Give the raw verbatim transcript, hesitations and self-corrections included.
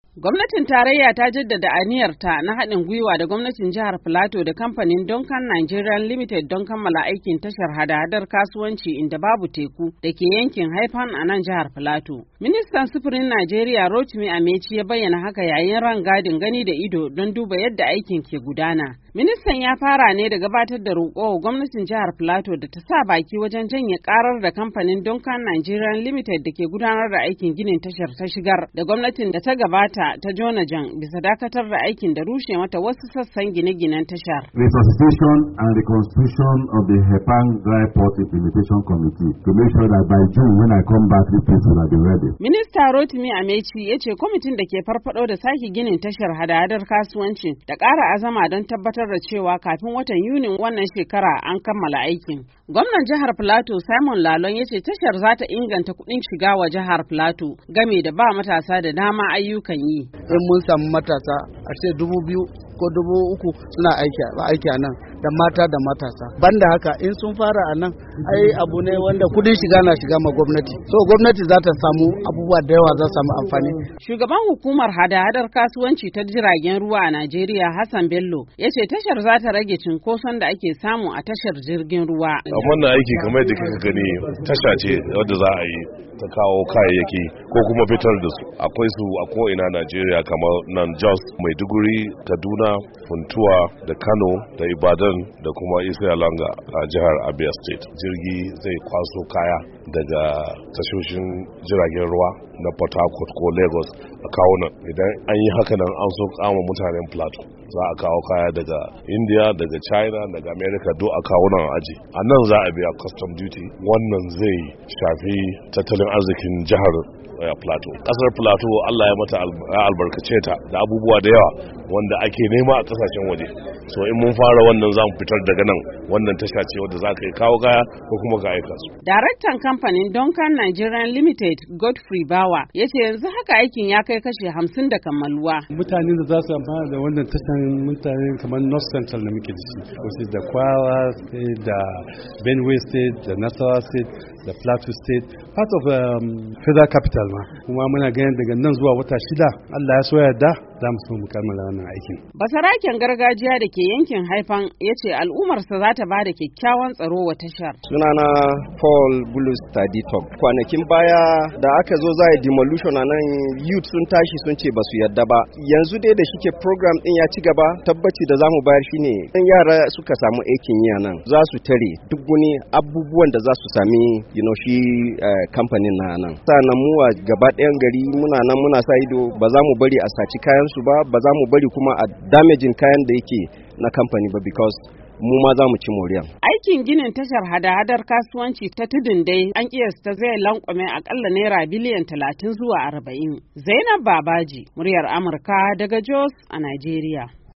Gwamnatin tarayya ta jaddada aniyarta na haɗin gwiwa da gwamnatin jihar Filato da kamfanin Duncan Nigerian Limited don kammala aikin tashar hada-hadar kasuwanci inda babu teku da ke yankin Haifan a nan jihar Filato. Ministan sufurin Najeriya Rotimi Amechi ya bayyana haka yayin rangadin gani da ido don duba yadda aikin ke gudana. Ministan ya fara ne da gabatar da roƙo wa gwamnatin jihar Filato da ta sa baki wajen janye karar da kamfanin Duncan Nigerian Limited da ke gudanar da aikin ginin tashar ta shigar da gwamnatin da ta gabata ta Jonajan bisa dakatar da aikin da rushe mata wasu sassan gine-ginen tashar. Resuscitation and reconstruction of the Haifan Dry Port Implementation Committee to make sure that by June when I come back the place will be ready. Minista Rotimi Amechi ya ce kwamitin da ke farfado da sake ginin tashar hada-hadar kasuwanci da ƙara azama don tabbatar da cewa kafin watan Yunin wannan shekara an kammala aikin. Gwamnan jihar Filato Simon Lalon ya ce tashar za ta inganta kuɗin shiga wa jihar Filato game da ba matasa da dama ayyukan yi. In mun samu matasa a ce dubu biyu ko dubu uku suna aiki aiki a nan da mata da matasa. Banda haka in sun fara a nan ai abu ne wanda kudin shiga na shiga ma gwamnati. So gwamnati za ta samu abubuwa da yawa za su samu amfani. Shugaban hukumar hada-hadar kasuwanci ta jiragen ruwa a Najeriya Hassan Bello ya ce tashar za ta rage cinkoson da ake samu a tashar jirgin ruwa. Wannan aiki kamar da kika gani tasha ce wadda za a yi ta kawo kayayyaki ko kuma fitar da su. Akwai su a ko'ina Najeriya kamar nan Jos, Maiduguri, Kaduna, Funtuwa da Kano da Ibadan da kuma Isa Langa a jihar Abia State. Jirgi zai kwaso kaya daga tashoshin jiragen ruwa na Port Harcourt ko Lagos a kawo nan. Idan an yi haka nan an so kama mutanen Plateau. Za a kawo kaya daga India, daga China, daga America duk a kawo nan aji. A nan za a biya custom duty. Wannan zai shafi tattalin arzikin jihar Plateau. Kasar Plateau Allah ya mata albarkace ta da abubuwa da yawa wanda ake nema a kasashen waje. So in mun fara wannan za mu fitar daga nan wannan tasha ce wadda za ka yi kawo kaya ko kuma ka aika su. Daraktan kamfanin Duncan Nigerian Limited Godfrey Bawa ya ce yanzu haka aikin ya kai kashe hamsin da kammaluwa. Mutane da za su amfana da wannan tashan mutane kamar North Central da muke da shi. Wasu da Kwara State, da Benue State, da Nasarawa State, da Plateau State, part of um, federal capital ma. Kuma muna ganin daga nan zuwa wata shida Allah ya so yarda za mu so mu kammala wannan aikin. Basaraken gargajiya da ke yankin Haifan ya ce al'ummarsa za ta ba da kyakkyawan tsaro wa tashar. Sunana Paul Bulus Taditok. Kwanakin baya da aka zo za a yi demolition a nan youth sun tashi sun ce ba su yarda ba. Yanzu dai da shike program din ya ci gaba tabbaci da zamu bayar shine in yara suka samu aikin yi nan za su tare duk wani abubuwan da za su sami you know shi kamfanin na nan. Sannan mu a gaba ɗayan gari muna nan muna sa ido ba za mu bari a saci kayan su ba ba za mu bari kuma a damaging kayan da yake na kamfani ba because mu ma za mu ci moriya. Aikin ginin tashar hada-hadar kasuwanci ta tudun dai an kiyasta zai lankwame akalla naira biliyan talatin zuwa arba'in. Zainab Babaji, muryar Amurka daga Jos a Najeriya.